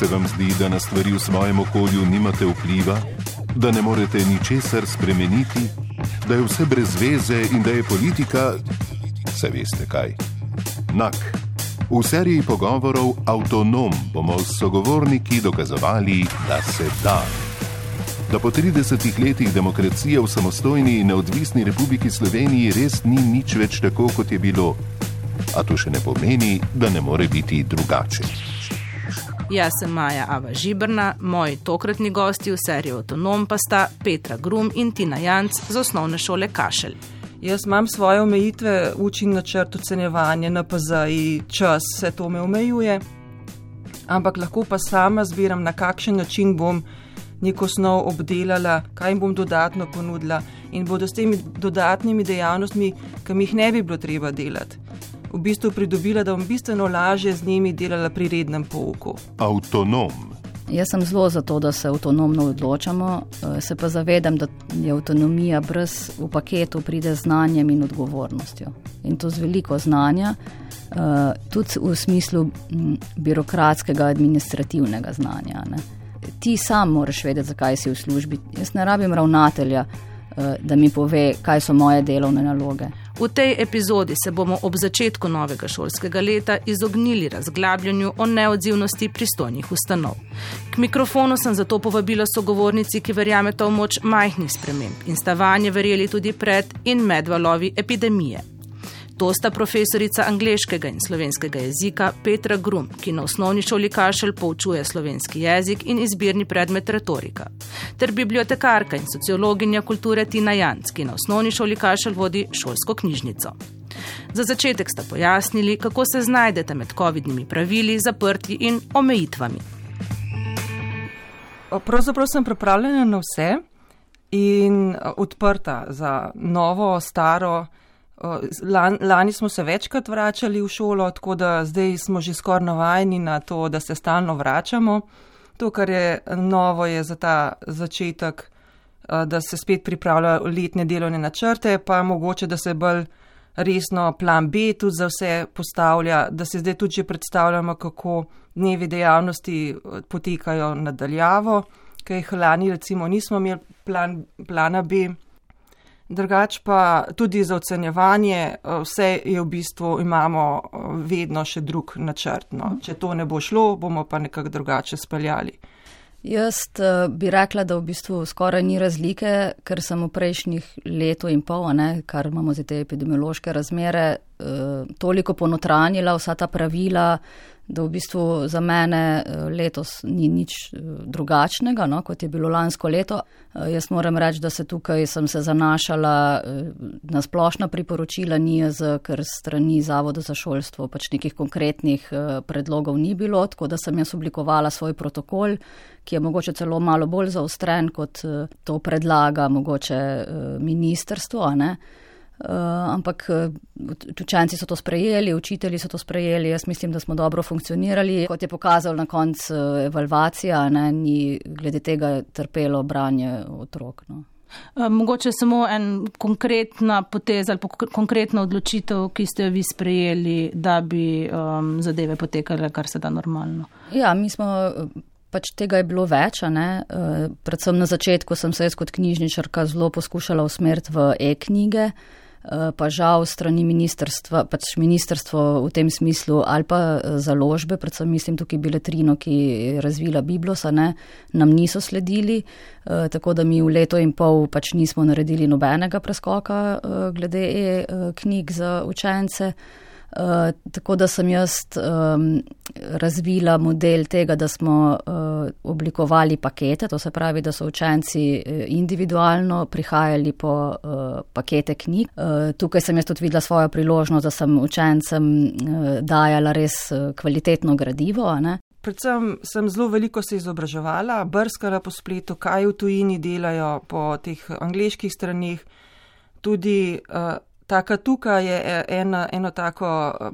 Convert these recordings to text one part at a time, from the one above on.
Se vam zdi, da na stvari v svojem okolju nimate vpliva, da ne morete ničesar spremeniti, da je vse brez veze in da je politika, se veste kaj, nak. V seriji pogovorov Avtonom bomo s sogovorniki dokazovali, da se da. Da po 30 letih demokracije v samostojni in neodvisni Republiki Sloveniji res ni nič več tako, kot je bilo. A to še ne pomeni, da ne more biti drugače. Jaz sem Maja Ava Žiberna, moji tokratni gosti v seriji Avtonom pa sta Petra Grum in Tina Janc z osnovne šole Kašelj. Jaz imam svoje omejitve, učim načrt, ocenjevanje, NPZ, čas, vse to me omejuje, ampak lahko pa sama zbiram, na kakšen način bom neko snov obdelala, kaj jim bom dodatno ponudila in bodo s temi dodatnimi dejavnostmi, ki mi jih ne bi bilo treba delati, v bistvu pridobila, da bom bistveno lažje z njimi delala pri rednem pouku. Avtonom. Jaz sem zelo za to, da se avtonomno odločamo, se pa zavedam, da je avtonomija v paketu pride z znanjem in odgovornostjo. In to z veliko znanja, tudi v smislu birokratskega, administrativnega znanja. Ne. Ti sam moraš vedeti, zakaj si v službi. Jaz ne rabim ravnatelja, da mi pove, kaj so moje delovne naloge. V tej epizodi se bomo ob začetku novega šolskega leta izognili razglabljanju o neodzivnosti pristojnih ustanov. K mikrofonu sem zato povabila sogovornici, ki verjameta v moč majhnih sprememb in sta vanje verjeli tudi pred in med valovi epidemije. To sta profesorica angleškega in slovenskega jezika Petra Grum, ki na osnovni šoli Kašelj poučuje slovenski jezik in izbirni predmet retorika, ter bibliotekarka in sociologinja kulture Tina Janc, ki na osnovni šoli Kašelj vodi šolsko knjižnico. Za začetek sta pojasnili, kako se znajdete med covidnimi pravili, zaprtji in omejitvami. Pravzaprav sem pripravljena na vse in odprta za novo, staro. Lani smo se večkrat vračali v šolo, tako da zdaj smo že skoraj navajeni na to, da se stalno vračamo. To, kar je novo, je za ta začetek, da se spet pripravljajo letne delovne načrte, pa mogoče, da se bolj resno plan B tudi za vse postavlja, da se zdaj tudi že predstavljamo, kako dnevi dejavnosti potekajo nadaljavo, ker jih lani recimo nismo imeli plana B. Drugač pa tudi za ocenjevanje, vse je v bistvu, imamo vedno še drug načrt. No. Če to ne bo šlo, bomo pa nekako drugače speljali. Jaz bi rekla, da v bistvu skoraj ni razlike, ker sem v prejšnjih letu in pol, kar imamo za te epidemiološke razmere, toliko ponotranjila vsa ta pravila, da v bistvu za mene letos ni nič drugačnega, no, kot je bilo lansko leto. Jaz moram reči, da sem se zanašala na splošna priporočila NIJZ, ker strani Zavoda za šolstvo pač nekih konkretnih predlogov ni bilo, tako da sem jaz oblikovala svoj protokol, ki je mogoče celo malo bolj zaostren, kot to predlaga mogoče ministrstvo, ampak učenci so to sprejeli, učitelji so to sprejeli, jaz mislim, da smo dobro funkcionirali. Kot je pokazal na koncu evalvacija, ni glede tega trpelo branje otrok. No. Mogoče samo en konkretna poteza ali konkretna odločitev, ki ste jo vi sprejeli, da bi zadeve potekale kar se da normalno. Ja, mi smo... Pač tega je bilo več, predvsem na začetku sem se jaz kot knjižničarka zelo poskušala usmeriti v e-knjige, pa žal strani ministrstva, pač ministrstvo v tem smislu ali pa založbe, predvsem mislim tukaj Beletrino, ki je razvila Biblosa, nam niso sledili, tako da mi v leto in pol pač nismo naredili nobenega preskoka glede e-knjig za učence. Tako da sem jaz razvila model tega, da smo oblikovali pakete, to se pravi, da so učenci individualno prihajali po pakete knjig. Tukaj sem jaz tudi videla svojo priložnost, da sem učencem dajala res kvalitetno gradivo. Predvsem sem zelo veliko se izobraževala, brskala po spletu, kaj v tujini delajo po teh angleških stranih, tudi Taka tukaj je eno tako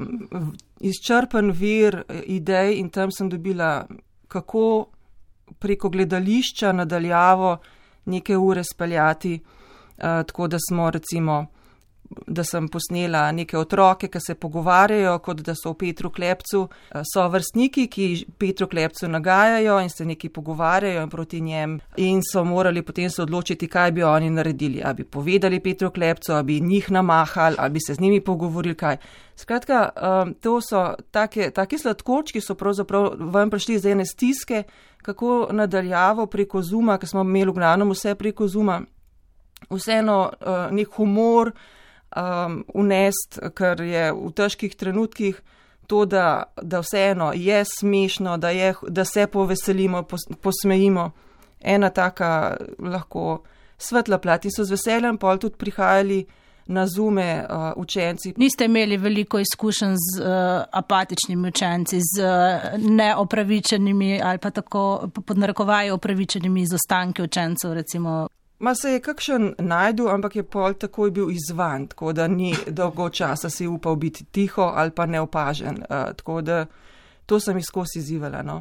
izčrpen vir idej in tam sem dobila, kako preko gledališča nadaljavo neke ure speljati, tako da smo recimo posnela neke otroke, ki se pogovarjajo, kot da so v Petru Klepcu. So vrstniki, ki Petru Klepcu nagajajo in se nekaj pogovarjajo in proti njem in so morali potem se odločiti, kaj bi oni naredili. A bi povedali Petru Klepcu, a bi njih namahali, a bi se z njimi pogovorili, kaj. Skratka, to so taki sladkočki, so pravzaprav vam prišli iz ene stiske, kako nadaljavo preko Zooma, ker smo imeli v glavnem vse preko Zooma, vseeno nek humor, unest, ker je v težkih trenutkih to, da vseeno je smešno, da se poveselimo, posmejimo. Ena taka lahko svetla plat in so z veseljem pol tudi prihajali na Zoome učenci. Niste imeli veliko izkušenj z apatičnimi učenci, z neopravičenimi ali pa tako pod narekovaji opravičenimi izostanki učencev, recimo? Ma se je kakšen najdu, ampak je pol takoj bil izzvan, tako da ni dolgo časa si upal biti tiho ali pa neopažen. Tako da to sem jih skozi izzivala, no.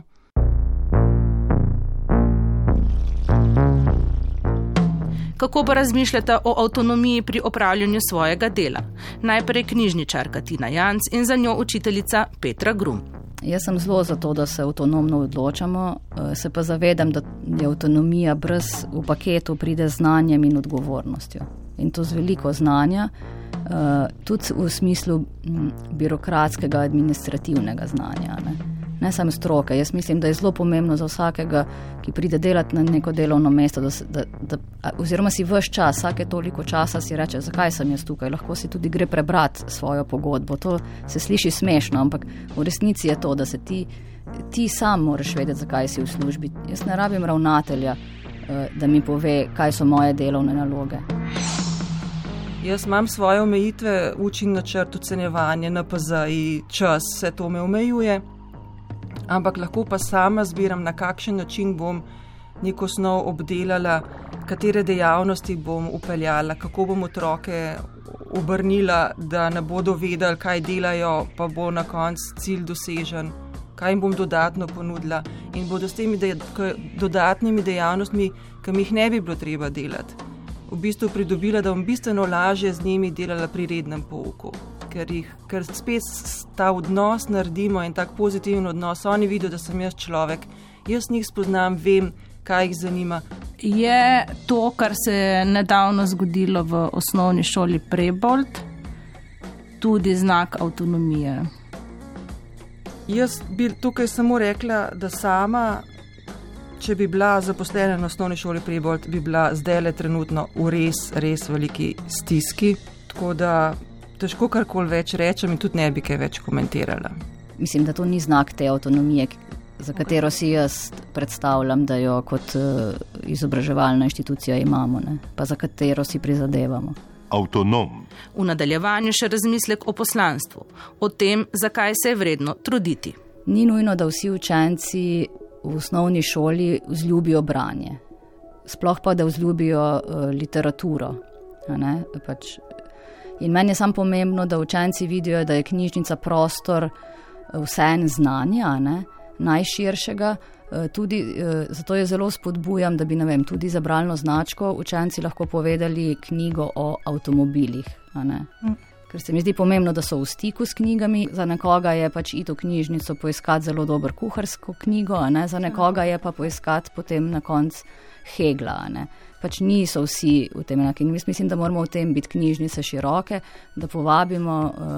Kako pa razmišljate o avtonomiji pri opravljanju svojega dela? Najprej knjižničarka Tina Janc in za njo učiteljica Petra Grum. Jaz sem zelo za to, da se avtonomno odločamo, se pa zavedam, da je avtonomija v paketu pride z znanjem in odgovornostjo. In to z veliko znanja, tudi v smislu birokratskega, administrativnega znanja. Ne samo stroke. Jaz mislim, da je zelo pomembno za vsakega, ki pride delati na neko delovno mesto, oziroma si ves čas, vsake toliko časa si reče, zakaj sem jaz tukaj, lahko si tudi gre prebrati svojo pogodbo. To se sliši smešno, ampak v resnici je to, da se ti sam moraš vedeti, zakaj si v službi. Jaz ne rabim ravnatelja, da mi pove, kaj so moje delovne naloge. Jaz imam svoje omejitve, učim načrt, ocenjevanje, NPZ, čas, vse to me omejuje. Ampak lahko pa sama zbiram, na kakšen način bom neko snov obdelala, katere dejavnosti bom upeljala, kako bom otroke obrnila, da ne bodo vedeli, kaj delajo, pa bo na koncu cilj dosežen, kaj jim bom dodatno ponudila in bodo s temi dodatnimi dejavnostmi, ki mi jih ne bi bilo treba delati, v bistvu pridobila, da bom bistveno lažje z njimi delala pri rednem pouku. Ker spet ta odnos naredimo in tak pozitiven odnos, oni vidijo, da sem jaz človek, jaz njih spoznam, vem, kaj jih zanima. Je to, kar se je nedavno zgodilo v osnovni šoli Prebold, tudi znak avtonomije? Jaz bi tukaj samo rekla, da sama, če bi bila zaposlena na osnovni šoli Prebold, bi bila zdajle trenutno v res veliki stiski, tako da težko karkoli več rečem in tudi ne bi kaj več komentirala. Mislim, da to ni znak te avtonomije, za katero si jaz predstavljam, da jo kot izobraževalna inštitucija imamo, ne? Pa za katero si prizadevamo. Avtonom. V nadaljevanju še razmislek o poslanstvu, o tem, zakaj se je vredno truditi. Ni nujno, da vsi učenci v osnovni šoli vzljubijo branje. Sploh pa, da vzljubijo literaturo, ne? In meni je samo pomembno, da učenci vidijo, da je knjižnica prostor vseeno znanja, ne, najširšega, tudi zato je zelo spodbujam, da bi, ne vem, tudi za bralno značko učenci lahko povedali knjigo o avtomobilih, ne. Ker se mi zdi pomembno, da so v stiku s knjigami, za nekoga je pač iti v knjižnico poiskati zelo dober kuharsko knjigo, ne, za nekoga je pa poiskati potem na koncu Hegla, ne. Pač niso vsi v tem enaki. Mislim, da moramo v tem biti knjižnice široke, da povabimo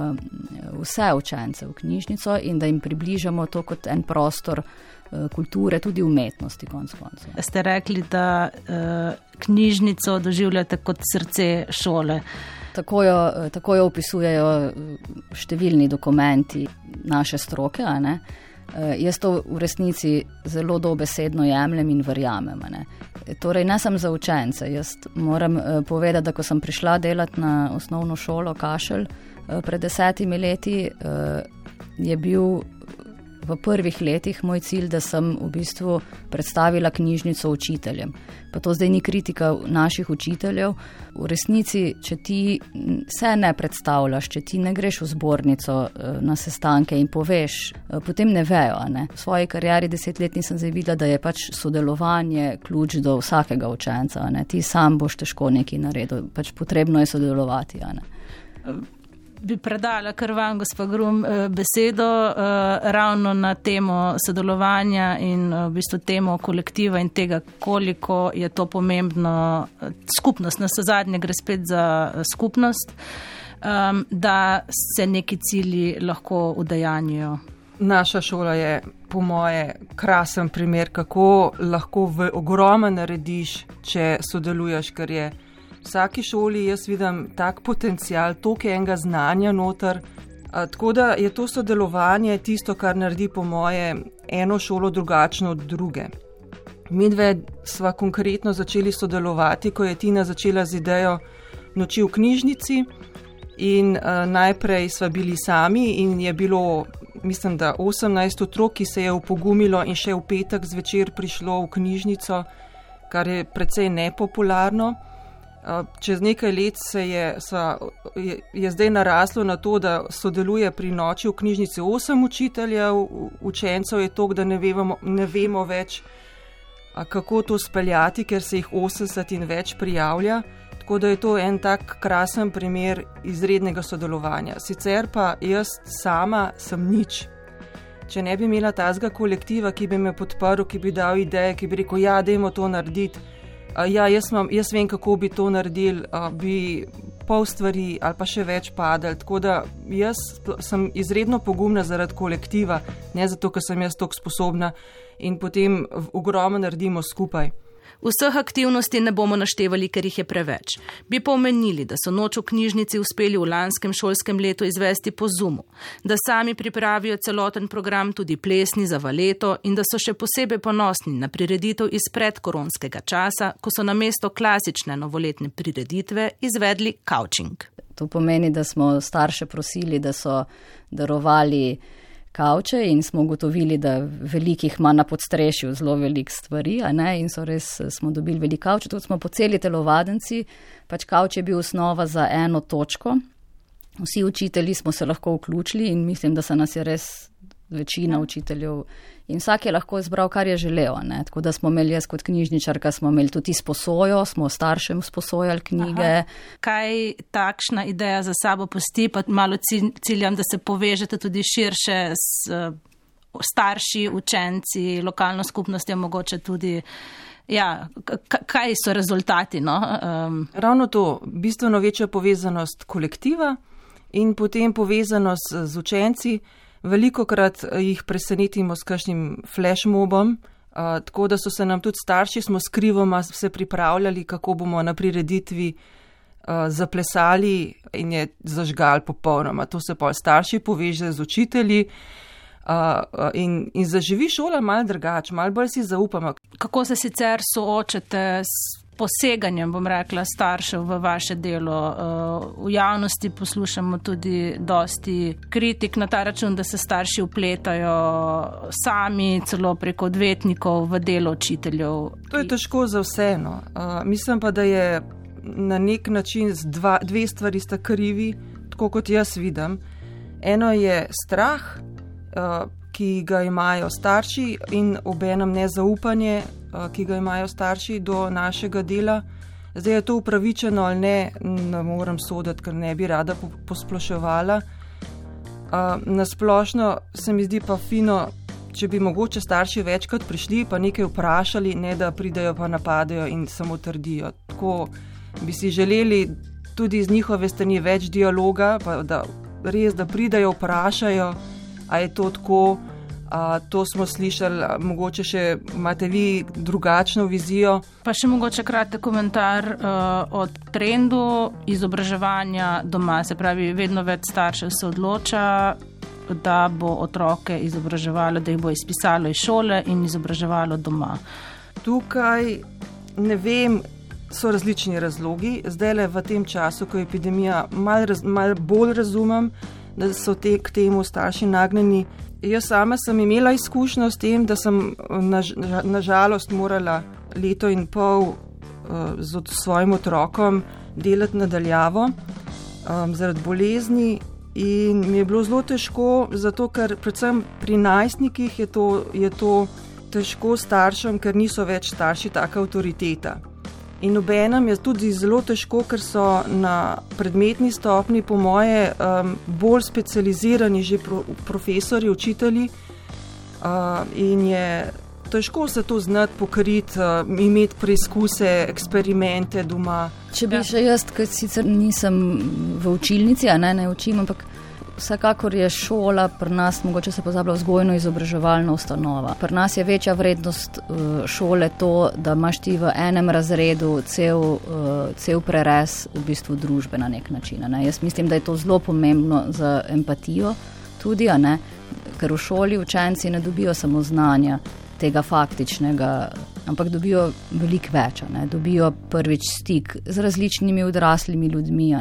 vse učence v knjižnico in da jim približamo to kot en prostor kulture, tudi umetnosti, konec koncev. Ste rekli, da knjižnico doživljate kot srce šole. Tako jo opisujejo številni dokumenti naše stroke, a ne? Jaz to v resnici zelo dobesedno jemljem in verjamem. Ne? Torej, ne sem za učence. Jaz moram povedati, da ko sem prišla delati na osnovno šolo Kašelj pred 10 leti, je bil v prvih letih moj cilj, da sem v bistvu predstavila knjižnico učiteljem. Pa to zdaj ni kritika naših učiteljev. V resnici, če ti se ne predstavljaš, če ti ne greš v zbornico na sestanke in poveš, potem ne vejo. Ne? V svoji karieri 10 let nisem zdaj videla, da je pač sodelovanje ključ do vsakega učenca. Ne? Ti sam boš težko nekaj naredil, pač potrebno je sodelovati. Bi predala kar vam, gospa Grum, besedo ravno na temo sodelovanja in v bistvu temo kolektiva in tega, koliko je to pomembno. Skupnost, nas zadnje gre spet za skupnost, da se neki cilji lahko udejanjijo. Naša šola je po moje krasen primer, kako lahko v ogromno narediš, če sodeluješ, ker je vsaki šoli jaz vidim tak potencial, toliko enega znanja noter, tako da je to sodelovanje tisto, kar naredi po moje eno šolo drugačno od druge. Midve sva konkretno začeli sodelovati, ko je Tina začela z idejo noči v knjižnici in najprej sva bili sami in je bilo, mislim, da 18 otrok, ki se je opogumilo in še v petek zvečer prišlo v knjižnico, kar je precej nepopularno. Čez nekaj let je zdaj naraslo na to, da sodeluje pri noči v knjižnici 8 učiteljev, učencev je toliko, da ne vemo več, kako to speljati, ker se jih 80 in več prijavlja. Tako da je to en tak krasen primer izrednega sodelovanja. Sicer pa jaz sama sem nič. Če ne bi imela tazga kolektiva, ki bi me podprl, ki bi dal ideje, ki bi rekel, ja, dajmo to narediti. Jaz vem, kako bi to naredili, bi pol stvari ali pa še več padali. Tako da jaz sem izredno pogumna zaradi kolektiva, ne zato, ker sem jaz toliko sposobna in potem ogromno naredimo skupaj. Vseh aktivnosti ne bomo naštevali, ker jih je preveč. Bi pa omenili, da so noč v knjižnici uspeli v lanskem šolskem letu izvesti po Zoomu, da sami pripravijo celoten program, tudi plesni za valeto in da so še posebej ponosni na prireditev iz predkoronskega časa, ko so namesto klasične novoletne prireditve izvedli couching. To pomeni, da smo starše prosili, da so darovali kavče in smo ugotovili, da velikih ima na podstrešju zelo veliko stvari, in so res smo dobili veliko kavče. Tudi smo po celi telovadnici, pač kavč je bil osnova za eno točko. Vsi učitelji smo se lahko vključili in mislim, da se nas je res večina učiteljev in vsak je lahko izbral, kar je želel. Tako da smo imeli jaz kot knjižničarka, smo imeli tudi sposojo, smo staršem sposojali knjige. Aha. Kaj takšna ideja za sabo pusti, pa malo ciljam, da se povežete tudi širše s starši, učenci, lokalno skupnostjo, mogoče tudi. Ja, kaj so rezultati? No? Ravno to, bistveno večja povezanost kolektiva in potem povezanost z učenci. Velikokrat jih presenetimo s kakšnim flashmobom, tako da so se nam tudi starši, smo skrivoma se pripravljali, kako bomo na prireditvi zaplesali in je zažgal popolnoma. To se pa starši poveže z učitelji in zaživi šola malo drugače, malo bolj si zaupamo. Kako se sicer soočate s poseganjem, bom rekla, staršev v vaše delo? V javnosti poslušamo tudi dosti kritik na ta račun, da se starši vpletajo sami, celo preko odvetnikov v delo učiteljev. To je težko za vse. No. Mislim pa, da je na nek način dve stvari sta krivi, tako kot jaz vidim. Eno je strah, ki ga imajo starši in obenem nezaupanje, ki ga imajo starši do našega dela. Zdaj je to upravičeno ali ne morem soditi, ker ne bi rada posploševala. Nasplošno se mi zdi pa fino, če bi mogoče starši večkrat prišli pa nekaj vprašali, ne da pridejo pa napadajo in samo trdijo. Tako bi si želeli tudi z njihove strani več dialoga, pa da res, da pridejo, vprašajo, a je to tako. To smo slišali, mogoče še imate vi drugačno vizijo. Pa še mogoče kratek komentar o trendu izobraževanja doma. Se pravi, vedno več staršev se odloča, da bo otroke izobraževalo, da jih bo izpisalo iz šole in izobraževalo doma. Tukaj, ne vem, so različni razlogi. Zdajle v tem času, ko je epidemija, malo bolj razumem, da so k temu starši nagnjeni. Jaz sama sem imela izkušnjo s tem, da sem nažalost morala 1,5 leta z svojim otrokom delati nadaljavo zaradi bolezni in mi je bilo zelo težko, zato ker predvsem pri najstnikih je to težko staršem, ker niso več starši taka avtoriteta. In obenem je tudi zelo težko, ker so na predmetni stopni po moje bolj specializirani že profesori, učitelji in je težko se to znati pokriti, imeti preizkuse, eksperimente doma. Če bi še jaz, ker sicer nisem v učilnici, ne učim, ampak vsekakor je šola pri nas, mogoče se pozablja, vzgojno-izobraževalna ustanova. Pri nas je večja vrednost šole to, da imaš ti v enem razredu cel prerez v bistvu družbe na nek način. Ne. Jaz mislim, da je to zelo pomembno za empatijo tudi, ker v šoli učenci ne dobijo samo znanja tega faktičnega, ampak dobijo veliko več. Dobijo prvič stik z različnimi odraslimi ljudmi,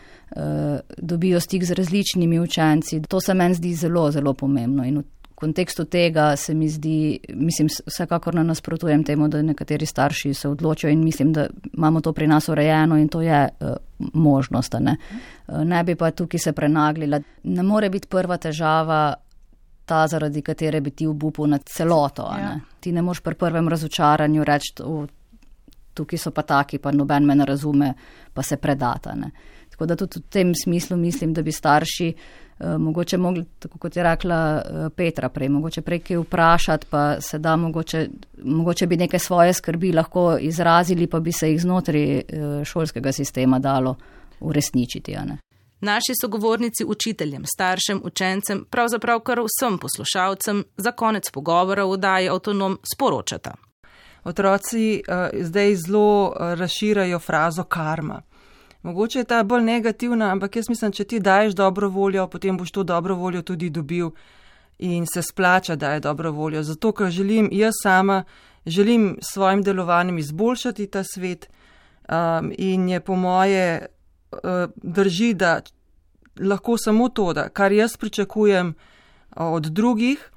dobijo stik z različnimi učenci. To se meni zdi zelo, zelo pomembno in v kontekstu tega se mi zdi, mislim, vsekakor ne nasprotujem temu, da nekateri starši se odločijo in mislim, da imamo to pri nas urejeno in to je možnost. Ne bi pa tukaj se prenaglila. Ne more biti prva težava ta, zaradi katere bi ti obupal na celoto. Ja. Ti ne moš pri prvem razočaranju reči, tukaj so pa taki, pa noben me ne razume, pa se predata. Tako da tudi v tem smislu mislim, da bi starši mogoče mogli, tako kot je rekla Petra prej, mogoče prej kaj vprašati, pa se da mogoče bi neke svoje skrbi lahko izrazili, pa bi se jih znotraj šolskega sistema dalo uresničiti. Naši sogovornici učiteljem, staršem, učencem, pravzaprav kar vsem poslušalcem za konec pogovora v oddaji Avtonom sporočata. Otroci zdaj zelo razširajo frazo karma. Mogoče je ta bolj negativna, ampak jaz mislim, če ti daješ dobro voljo, potem boš to dobro voljo tudi dobil in se splača, da je dobro voljo. Zato, ker jaz sama želim s svojim delovanjem izboljšati ta svet in je po moje drži, da lahko samo to, da kar jaz pričakujem od drugih,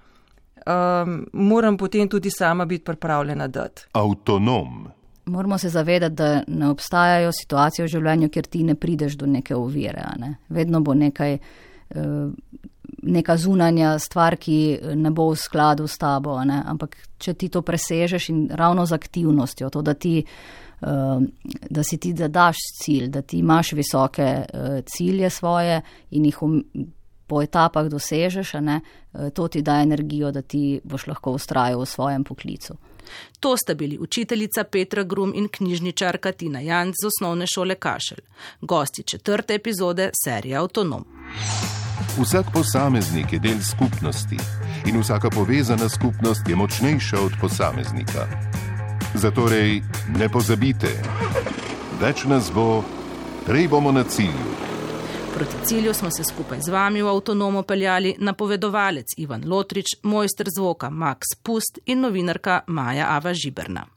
moram potem tudi sama biti pripravljena dati. Avtonom. Moramo se zavedati, da ne obstajajo situacije v življenju, kjer ti ne prideš do neke ovire. Vedno bo neka zunanja stvar, ki ne bo v skladu s tabo. Ampak če ti to presežeš in ravno z aktivnostjo, to, da si ti daš cilj, da ti imaš visoke cilje svoje in jih po etapah dosežeš, to ti da energijo, da ti boš lahko vztrajal v svojem poklicu. To sta bili učiteljica Petra Grum in knjižničarka Tina Janc z Osnovne šole Kašelj, gosti 4. epizode serije Avtonom. Vsak posameznik je del skupnosti in vsaka povezana skupnost je močnejša od posameznika. Zatorej ne pozabite, več nas bo, prej bomo na cilju. Proti cilju smo se skupaj z vami v Avtonomu peljali napovedovalec Ivan Lotrič, mojster zvoka Max Pust in novinarka Maja Ava Žiberna.